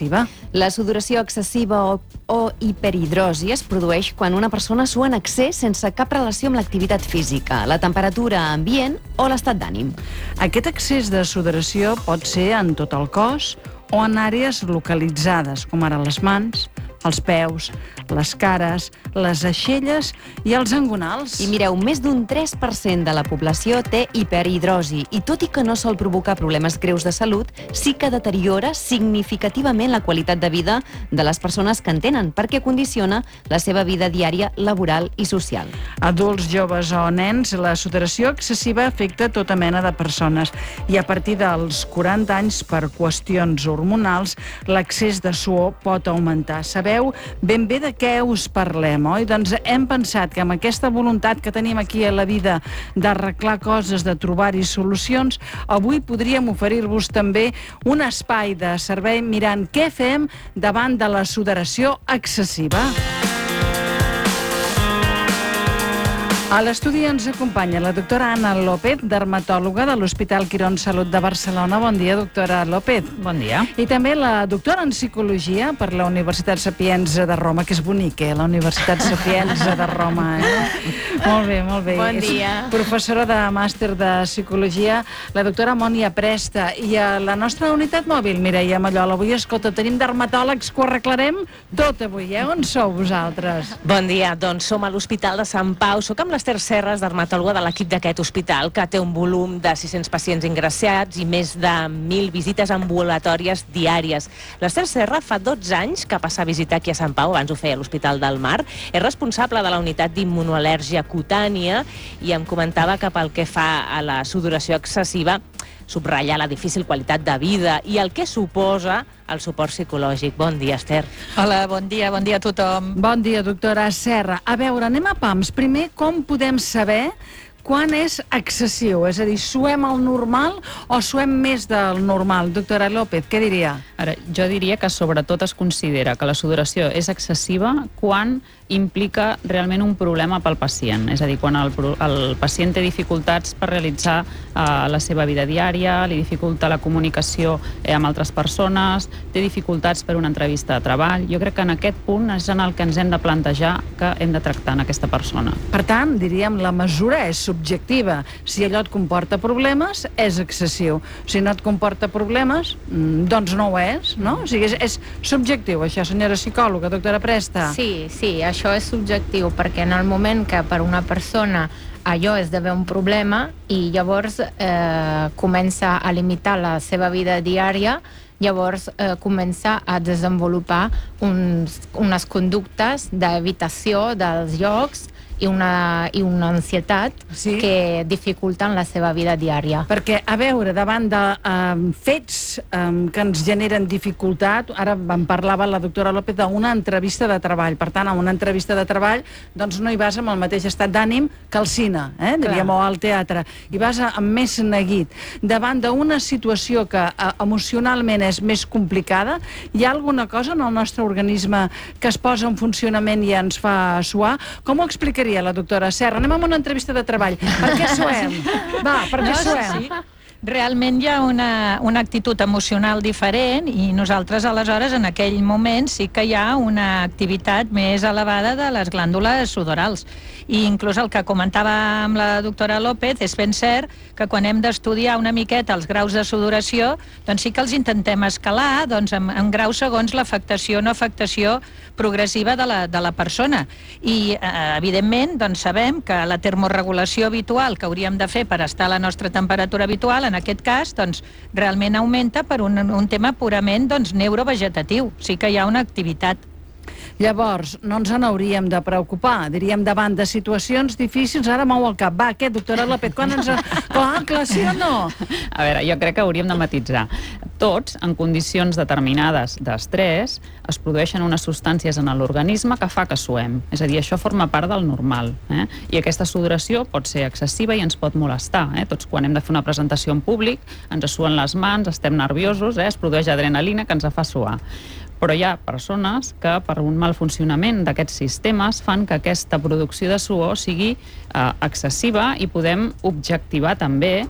La sudoració excessiva o hiperhidrosi es produeix quan una persona sua en excés sense cap relació amb l'activitat física, la temperatura ambient o l'estat d'ànim. Aquest excés de sudoració pot ser en tot el cos o en àrees localitzades, com ara les mans, els peus, les cares, les aixelles i els engonals. I mireu, més d'un 3% de la població té hiperhidrosi i tot i que no sol provocar problemes greus de salut, sí que deteriora significativament la qualitat de vida de les persones que en tenen, perquè condiciona la seva vida diària, laboral i social. Adults, joves o nens, la sudoració excessiva afecta tota mena de persones i a partir dels 40 anys, per qüestions hormonals, l'excés de suor pot augmentar. Sabeu ben bé de què us parlem, oi? Doncs hem pensat que amb aquesta voluntat que tenim aquí a la vida d'arreglar coses, de trobar-hi solucions, avui podríem oferir-vos també un espai de servei mirant què fem davant de la sudoració excessiva. A l'estudi ens acompanya la doctora Anna López, dermatòloga de l'Hospital Quirón Salut de Barcelona. Bon dia, doctora López. Bon dia. I també la doctora en Psicologia per la Universitat Sapienza de Roma, que és bonic, la Universitat Sapienza de Roma. Molt bé, molt bé. Bon dia. És professora de màster de Psicologia, la doctora Mònia Presta. I a la nostra unitat mòbil, Mireia Mallol, avui, escolta, tenim dermatòlegs que ho arreglarem tot avui, On sou vosaltres? Bon dia, doncs som a l'Hospital de Sant Pau. Soc amb l'Ester Serres, dermatòloga de l'equip d'aquest hospital, que té un volum de 600 pacients ingressats i més de 1.000 visites ambulatòries diàries. L'Ester Serres fa 12 anys que passa a visitar aquí a Sant Pau, abans ho feia a l'Hospital del Mar. És responsable de la unitat d'immunoal·lèrgia cutània i em comentava que pel que fa a la sudoració excessiva, subratlla la difícil qualitat de vida i el que suposa el suport psicològic. Bon dia, Ester. Hola, bon dia a tothom. Bon dia, doctora Serra. A veure, anem a pams. Primer, com podem saber quan és excessiu? És a dir, suem el normal o suem més del normal? Doctora López, què diria? Ara, jo diria que sobretot es considera que la sudoració és excessiva quan implica realment un problema pel pacient. És a dir, quan el pacient té dificultats per realitzar la seva vida diària, li dificulta la comunicació amb altres persones, té dificultats per una entrevista de treball. Jo crec que en aquest punt és en el que ens hem de plantejar que hem de tractar en aquesta persona. Per tant, diríem, la mesura és subjectiva. Si allò et comporta problemes, és excessiu. Si no et comporta problemes, doncs no ho és, no? O sigui, és subjectiu, això, senyora psicòloga, doctora Presta. Sí, això és subjectiu, perquè en el moment que per una persona allò esdevé un problema i llavors comença a limitar la seva vida diària, llavors comença a desenvolupar unes conductes d'evitació dels llocs i una ansietat que dificulten la seva vida diària. Perquè, a veure, davant de fets que ens generen dificultat, ara em parlava la doctora López d'una entrevista de treball. Per tant, a una entrevista de treball doncs no hi vas amb el mateix estat d'ànim que al cine, diríem, o al teatre. Hi vas amb més neguit. Davant d'una situació que emocionalment és més complicada, hi ha alguna cosa en el nostre organisme que es posa en funcionament i ens fa suar? Com ho explicaria la doctora Serra? Anem a una entrevista de treball. Per què suem? Va, per què suem? Realment hi ha una actitud emocional diferent i nosaltres aleshores en aquell moment sí que hi ha una activitat més elevada de les glàndules sudorals. I inclús el que comentava amb la doctora López és ben cert que quan hem d'estudiar una miqueta els graus de sudoració, doncs sí que els intentem escalar en graus segons l'afectació o no afectació progressiva de la persona. I evidentment sabem que la termorregulació habitual que hauríem de fer per estar a la nostra temperatura habitual, en aquest cas, realment augmenta per un tema purament neurovegetatiu. Sí que hi ha una activitat. Llavors, no ens n'hauríem de preocupar, diríem, davant de situacions difícils, ara mou el cap. Va, què, doctora López, quan ens... Clar, sí o no? A veure, jo crec que hauríem de matitzar. Tots, en condicions determinades d'estrès, es produeixen unes substàncies en l'organisme que fa que suem. És a dir, això forma part del normal. I aquesta sudoració pot ser excessiva i ens pot molestar. Tots, quan hem de fer una presentació en públic, ens suen les mans, estem nerviosos, es produeix adrenalina que ens fa suar. Però hi ha persones que, per un mal funcionament d'aquests sistemes, fan que aquesta producció de suor sigui excessiva i podem objectivar també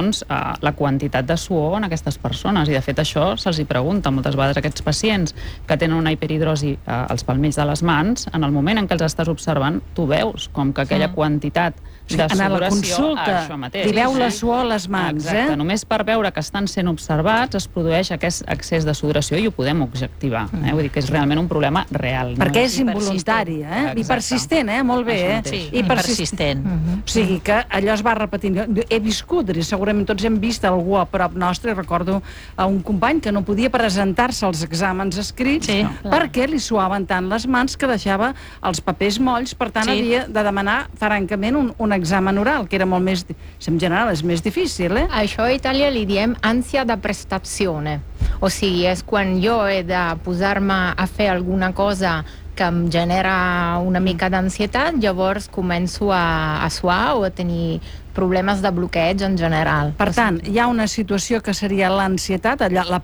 la quantitat de suor en aquestes persones. I, de fet, això se'ls hi pregunta moltes vegades a aquests pacients que tenen una hiperhidrosi als palmells de les mans. En el moment en què els estàs observant, tu veus com que aquella quantitat de sudoració... Anar a la consulta, li veu la suor a les mans, Exacte, només per veure que estan sent observats es produeix aquest excés de sudoració i ho podem objectivar. Vull dir que és realment un problema real. Perquè és involuntari, i persistent, molt bé. Sí, i persistent. O sigui que allò es va repetint. He viscut, i segurament tots hem vist algú a prop nostre, i recordo a un company que no podia presentar-se als exàmens escrits perquè li suaven tant les mans que deixava els papers molls, per tant havia de demanar francament un examen oral, que era molt més, en general és més difícil. Això a Itàlia li diem ànsia de prestazione. O sigui, és quan jo he de posar-me a fer alguna cosa que em genera una mica d'ansietat, llavors començo a suar o a tenir problemes de bloqueig en general. Per tant, hi ha una situació que seria l'ansietat, la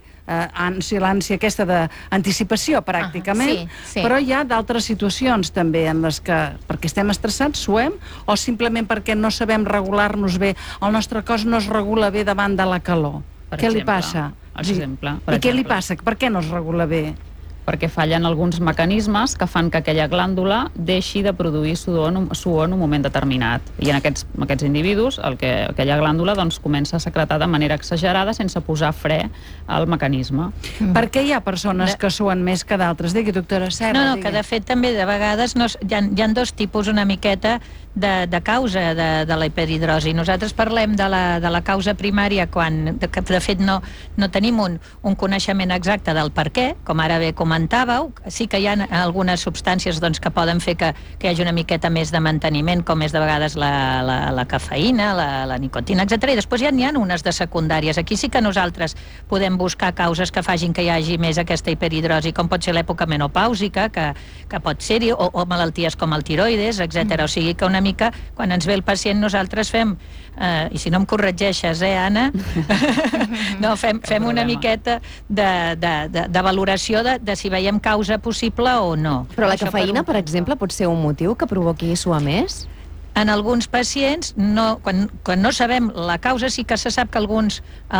l'ànsia aquesta d'anticipació pràcticament, però hi ha d'altres situacions també en les que, perquè estem estressats, suem, o simplement perquè no sabem regular-nos bé, el nostre cos no es regula bé davant de la calor. Què li passa? I què li passa? Per què no es regula bé? Perquè fallen alguns mecanismes que fan que aquella glàndula deixi de produir suor en un moment determinat. I en aquests individus aquella glàndula comença a secretar de manera exagerada sense posar fre al mecanisme. Per què hi ha persones que suen més que d'altres? Digui, doctora Serra. No, que de fet també de vegades hi ha dos tipus una miqueta de causa de la hiperhidrosi. Nosaltres parlem de la causa primària quan de fet no tenim un coneixement exacte del per què, com ara bé comentàveu. Sí que hi ha algunes substàncies que poden fer que hi hagi una miqueta més de manteniment, com és de vegades la cafeïna, la nicotina, etc. I després ja n'hi ha unes de secundàries. Aquí sí que nosaltres podem buscar causes que facin que hi hagi més aquesta hiperhidrosi, com pot ser l'època menopàusica, que pot ser-hi, o malalties com el tiroides, etc. O sigui que una mica, quan ens ve el pacient, nosaltres fem, i si no em corregeixes, Anna? No, fem una miqueta de valoració de si veiem causa possible o no. Però la cafeïna, per exemple, pot ser un motiu que provoqui suar més? En alguns pacients, quan no sabem la causa, sí que se sap que alguns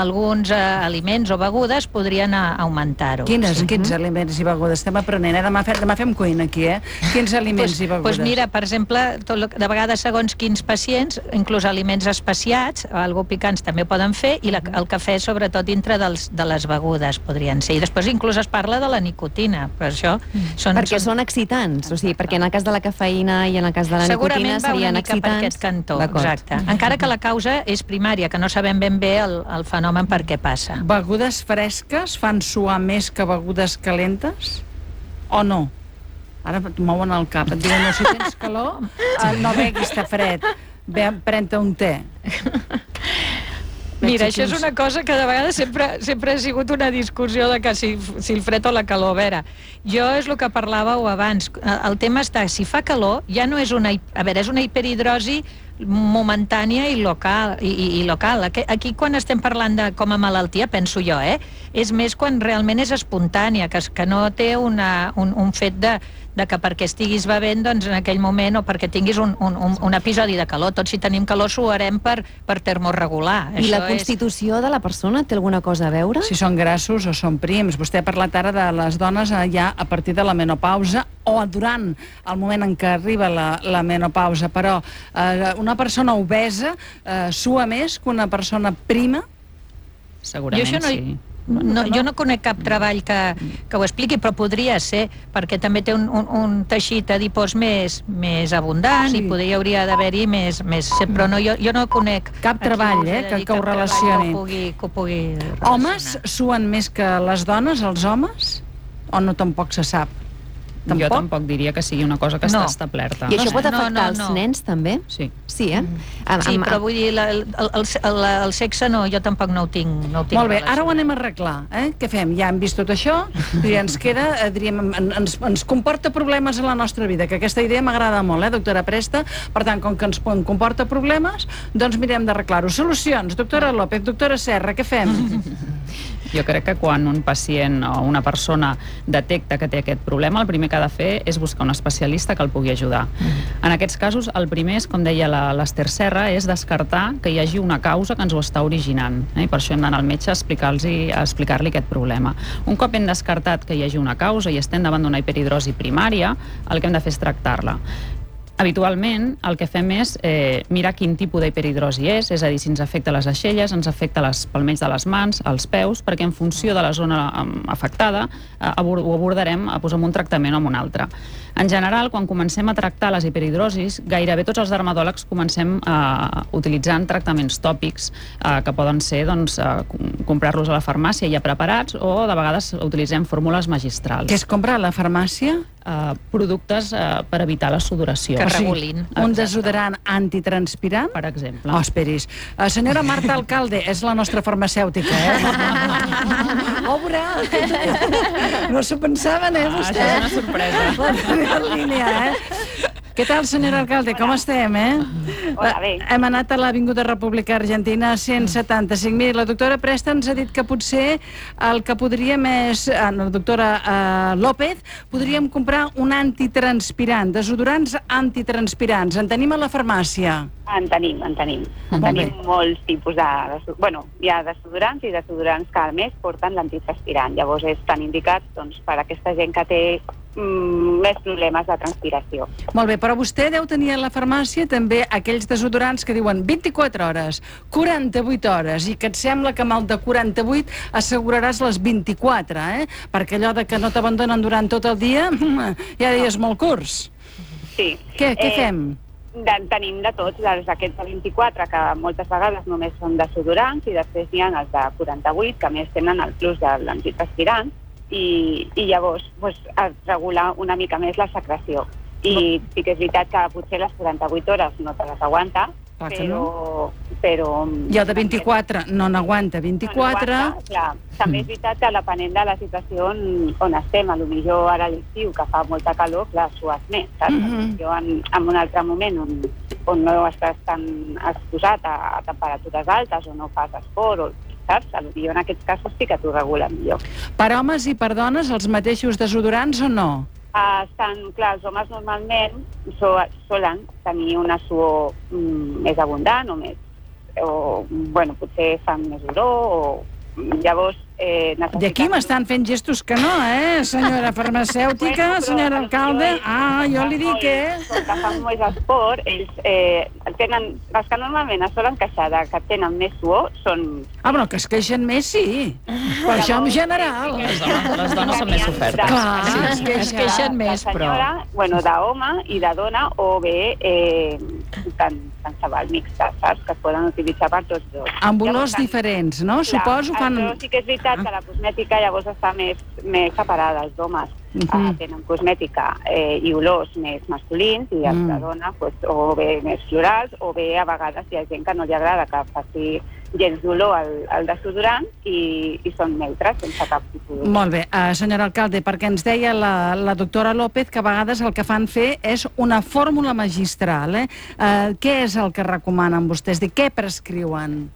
aliments o begudes podrien augmentar-ho. Quins aliments i begudes? Estem aprenent, demà fem cuina aquí, Quins aliments i begudes? Doncs mira, per exemple, de vegades segons quins pacients, inclús aliments especiats, algo picants també poden fer, i el cafè sobretot dintre de les begudes podrien ser. I després inclús es parla de la nicotina, per això... Perquè són excitants, o sigui, perquè en el cas de la cafeïna i en el cas de la nicotina serien per aquest cantó, exacte. Encara que la causa és primària, que no sabem ben bé el fenomen per què passa. Begudes fresques fan suar més que begudes calentes? O no? Ara et mouen el cap, et diuen, si tens calor, no beguis, està fred, pren-te un te. Mira, això és una cosa que de vegades sempre ha sigut una discussió de que si el fred o la calor. A veure, jo és el que parlàveu abans. El tema està, si fa calor, ja no és una... A veure, és una hiperhidrosi momentània i local. Aquí, quan estem parlant de com a malaltia, penso jo, és més quan realment és espontània, que no té un fet de que perquè estiguis bevent en aquell moment o perquè tinguis un episodi de calor. Tots si tenim calor suarem per termorregular. I la constitució de la persona té alguna cosa a veure? Si són grassos o són prims. Vostè ha parlat ara de les dones ja a partir de la menopausa o durant el moment en què arriba la menopausa, però una persona obesa sua més que una persona prima? Segurament sí. Jo no conec cap treball que ho expliqui, però podria ser, perquè també té un teixit adipós més abundant i hauria d'haver-hi més... Però jo no conec cap treball que ho relacioni. Que ho pugui relacionar. Homes suen més que les dones, els homes? O no tampoc se sap? Jo tampoc diria que sigui una cosa que està establerta. I això pot afectar els nens també? Sí. Sí, Sí, però vull dir, el sexe no, jo tampoc no ho tinc. Molt bé, ara ho anem a arreglar. Què fem? Ja hem vist tot això i ens queda, diríem, ens comporta problemes a la nostra vida, que aquesta idea m'agrada molt, doctora Presta. Per tant, com que ens comporta problemes, doncs mirem d'arreglar-ho. Solucions, doctora López, doctora Serra, què fem? Jo crec que quan un pacient o una persona detecta que té aquest problema, el primer que ha de fer és buscar un especialista que el pugui ajudar. En aquests casos, el primer és, com deia l'Ester Serra, és descartar que hi hagi una causa que ens ho està originant. I per això hem d'anar al metge a explicar-li aquest problema. Un cop hem descartat que hi hagi una causa i estem davant d'una hiperhidrosi primària, el que hem de fer és tractar-la. Habitualment, el que fem és mirar quin tipus d'hiperhidrosi és a dir, si ens afecta les aixelles, ens afecta els palmells de les mans, els peus, perquè en funció de la zona afectada ho abordarem posant un tractament o un altre. En general, quan comencem a tractar les hiperhidrosis, gairebé tots els dermatòlegs comencem utilitzant tractaments tòpics que poden ser comprar-los a la farmàcia ja preparats o de vegades utilitzem fórmules magistrals. Què es compra a la farmàcia? Productes per evitar la sudoració. Que regulin. Un desodorant antitranspirant? Per exemple. Oh, esperis. Senyora Marta Alcalde, és la nostra farmacèutica, Obre! No s'ho pensaven, vostè? Això és una sorpresa. En línia, Què tal, senyora Alcalde? Com estem, Hola, bé. Hem anat a l'Avinguda República Argentina 175.000. La doctora Presta ens ha dit que potser el que podríem és, la doctora López, podríem comprar un antitranspirant, desodorants antitranspirants. En tenim a la farmàcia? En tenim. Tenim molts tipus de... Bueno, hi ha desodorants i desodorants que a més porten l'antitranspirant. Llavors és tan indicat per aquesta gent que té més problemes de transpiració. Molt bé, però vostè deu tenir a la farmàcia també aquells desodorants que diuen 24 hores, 48 hores, i que et sembla que amb el de 48 asseguraràs les 24, Perquè allò de que no t'abandonen durant tot el dia, hi ha dies molt curts. Sí. Què fem? Tenim de tots, aquests de 24, que moltes vegades només són desodorants, i després hi ha els de 48, que a més tenen el plus de l'antitranspirant, i llavors regular una mica més la secreció. I sí que és veritat que potser les 48 hores no te les aguanta, però... I el de 24 no n'aguanta 24... Clar, també és veritat que depenent de la situació on estem, potser ara a l'estiu, que fa molta calor, clar, sues més, saps? Jo en un altre moment on no estàs tan exposat a temperatures altes o no fas esport, saps? Potser en aquests casos sí que t'ho regulen millor. Per homes i per dones els mateixos desodorants o no? Clar, els homes normalment solen tenir una suor més abundant potser fan més olor, llavors... I aquí m'estan fent gestos que no, senyora farmacèutica, senyora alcalde. Jo li dic, Com que fan més esport, ells tenen... Els que normalment es solen queixar que tenen més suor són... Però que es queixen més, sí. Per això en general. Les dones són més sofertes. Clar, es queixen més, però... D'home i de dona, o bé tant cabal mixta, saps? Que es poden utilitzar per tots dos. Amb olors diferents, no? Suposo fan... Però sí que és veritat que la cosmètica llavors està més separada. Els homes tenen cosmètica i olors més masculins, i els de dona o bé més florals, o bé a vegades hi ha gent que no li agrada que faci gens d'olor al desodorant i són neutres, sense cap tipus. Molt bé. Senyora alcalde, perquè ens deia la doctora López que a vegades el que fan fer és una fórmula magistral. Què és el que recomanen vostès? Què prescriuen?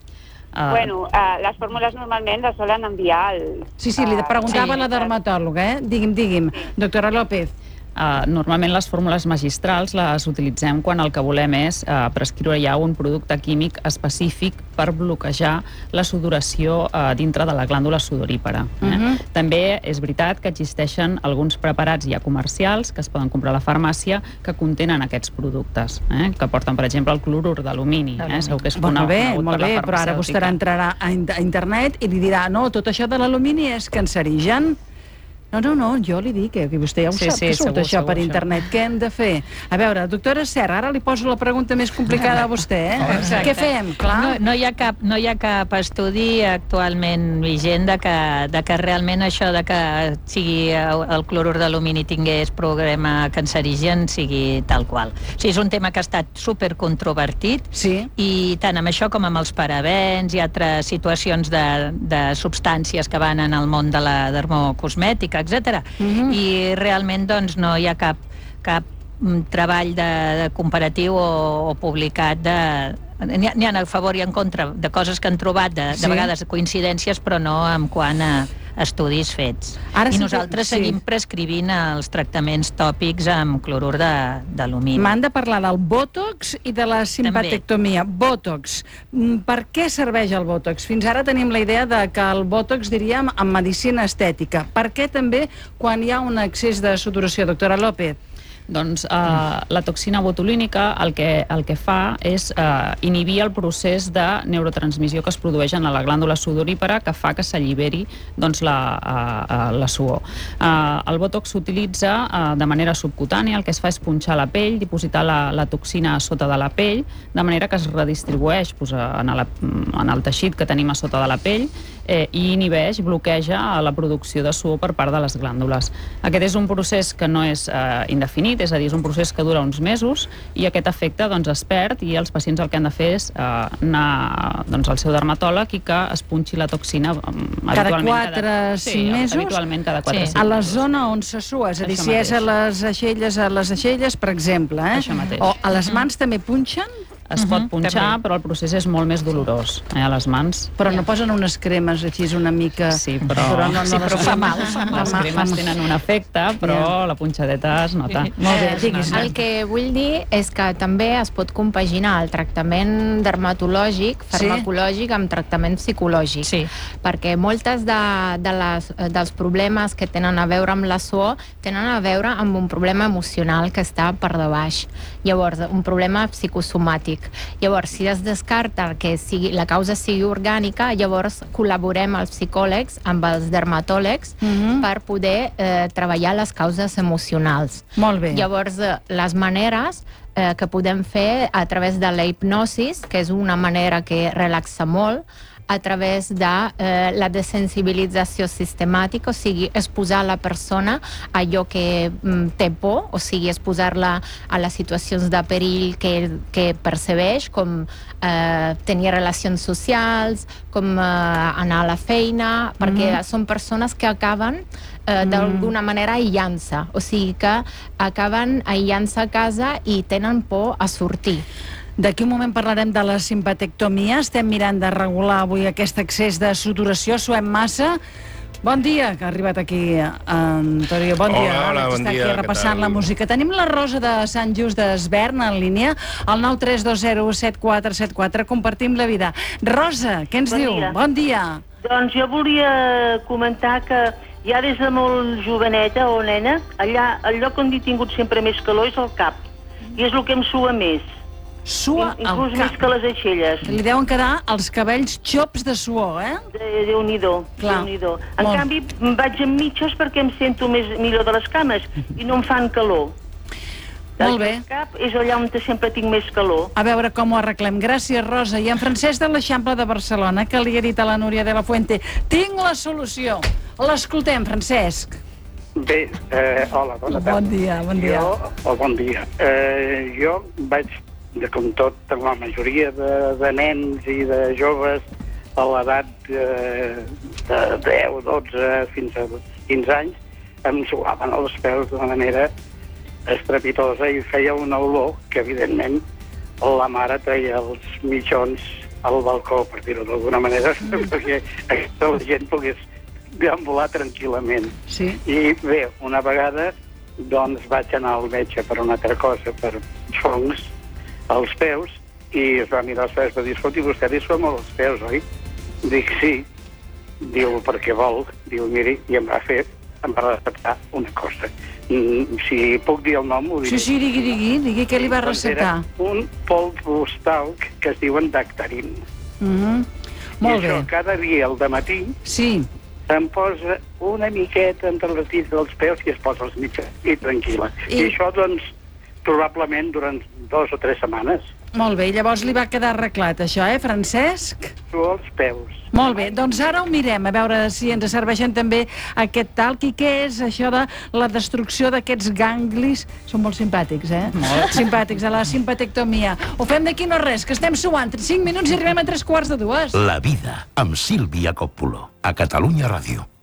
Les fórmules normalment les solen enviar al... Sí, li preguntava la dermatòloga, Digui'm, doctora López. Normalment les fórmules magistrals les utilitzem quan el que volem és prescriure ja un producte químic específic per bloquejar la sudoració dintre de la glàndula sudorípara. També és veritat que existeixen alguns preparats ja comercials que es poden comprar a la farmàcia que contenen aquests productes, que porten, per exemple, el clorur d'alumini. Segur que és conegut per la farmacèutica. Molt bé, però ara vostè entrarà a internet i li dirà tot això de l'alumini és cancerigen. No, jo li dic que vostè ja ho sap, que surt això per internet. Què hem de fer? A veure, doctora Serra, ara li poso la pregunta més complicada a vostè, Què fem? No hi ha cap estudi actualment vigent de que realment això de que sigui el clorur d'alumini tingués problema cancerigen sigui tal qual. O sigui, és un tema que ha estat supercontrovertit i tant amb això com amb els parabens i altres situacions de substàncies que van en el món de la dermocosmètica, etc. I realment no hi ha cap treball comparatiu o publicat n'hi ha a favor i en contra de coses que han trobat, de vegades coincidències, però no en quant a estudis fets. I nosaltres seguim prescrivint els tractaments tòpics amb clorur d'alumini. M'han de parlar del Botox i de la simpatectomia. Botox. Per què serveix el Botox? Fins ara tenim la idea de que el Botox, diríem, en medicina estètica. Per què també quan hi ha un excés de sudoració, doctora López? Doncs la toxina botulínica el que fa és inhibir el procés de neurotransmissió que es produeix en la glàndula sudorípara, que fa que s'alliberi la suor. El Botox s'utilitza de manera subcutània, el que es fa és punxar la pell, dipositar la toxina a sota de la pell, de manera que es redistribueix en el teixit que tenim a sota de la pell i inhibeix, bloqueja la producció de suor per part de les glàndules. Aquest és un procés que no és indefinit, és a dir, és un procés que dura uns mesos i aquest efecte es perd i els pacients el que han de fer és anar al seu dermatòleg i que es punxi la toxina cada 4-5 mesos? Habitualment cada 4-5 mesos. A la zona on se sua, és a dir, si és a les aixelles, per exemple, o a les mans també punxen? Es pot punxar, però el procés és molt més dolorós a les mans. Però no posen unes cremes així una mica... Sí, però fa mal. Les cremes tenen un efecte, però la punxadeta es nota. Molt bé, diguis. El que vull dir és que també es pot compaginar el tractament dermatològic, farmacològic, amb tractament psicològic. Perquè moltes dels problemes que tenen a veure amb la suor tenen a veure amb un problema emocional que està per de baix. Llavors, un problema psicosomàtic. Llavors, si es descarta que la causa sigui orgànica, llavors col·laborem els psicòlegs amb els dermatòlegs per poder treballar les causes emocionals. Molt bé. Llavors, les maneres que podem fer a través de la hipnosis, que és una manera que relaxa molt, a través de la desensibilització sistemàtica, o sigui, exposar la persona a allò que té por, o sigui, exposar-la a les situacions de perill que percebeix, com tenir relacions socials, com anar a la feina, perquè són persones que acaben d'alguna manera aïllant-se, o sigui que acaben aïllant-se a casa i tenen por a sortir. D'aquí un moment parlarem de la simpatectomia. Estem mirant de regular avui aquest excés de sudoració. Suem massa. Bon dia, que ha arribat aquí Antonio. Bon dia. Hola, bon dia. Està aquí repassant la música. Tenim la Rosa de Sant Just d'Esvern en línia, al 932017474. Compartim la vida. Rosa, què ens diu? Bon dia. Doncs jo volia comentar que ja des de molt joveneta o nena, allà, el lloc on he tingut sempre més calor és el cap. I és el que em sua més. Sua al cap. Inclús més que les aixelles. Li deuen quedar els cabells xops de suor, Déu-n'hi-do. En canvi, vaig amb mitges perquè em sento millor de les cames i no em fan calor. Molt bé. El cap és allà on sempre tinc més calor. A veure com ho arreglem. Gràcies, Rosa. I en Francesc de l'Eixample de Barcelona, que li ha dit a la Núria de la Fuente: tinc la solució. L'escoltem, Francesc. Bé, hola, bona tarda. Bon dia, bon dia. Bon dia. Jo vaig, com tota la majoria de nens i de joves a l'edat de 10, 12 fins a 15 anys, em suaven els peus d'una manera estrepitosa i feia una olor que, evidentment, la mare treia els mitjons al balcó, per dir-ho d'alguna manera, perquè aquesta gent pogués deambular tranquil·lament. Sí. I bé, una vegada doncs vaig anar al metge per una altra cosa, per fongs als peus, i es va mirar els peus i va dir: escolti, vostè li sua molt els peus, oi? Dic, sí. Diu, per què vol? Diu, miri, i em va receptar una cosa. Si puc dir el nom, ho diré. Sí, digui, què li va recetar? Un polvostalc que es diuen Dactarin. Molt bé. I això cada dia al dematí se'm posa una miqueta entre les dits dels peus i es posa els mitjans i tranquil·la. I això, doncs, probablement durant 2 o 3 setmanes. Molt bé, llavors li va quedar arreglat això, Francesc? Sua els peus. Molt bé, doncs ara ho mirem, a veure si ens serveixen també aquest talc. I què és això de la destrucció d'aquests ganglis? Són molt simpàtics, Molt simpàtics, a la simpatectomia. Ho fem d'aquí no res, que estem suant 5 minuts i arribem a 3/4 de 2. La vida, amb Sílvia Coppola, a Catalunya Ràdio.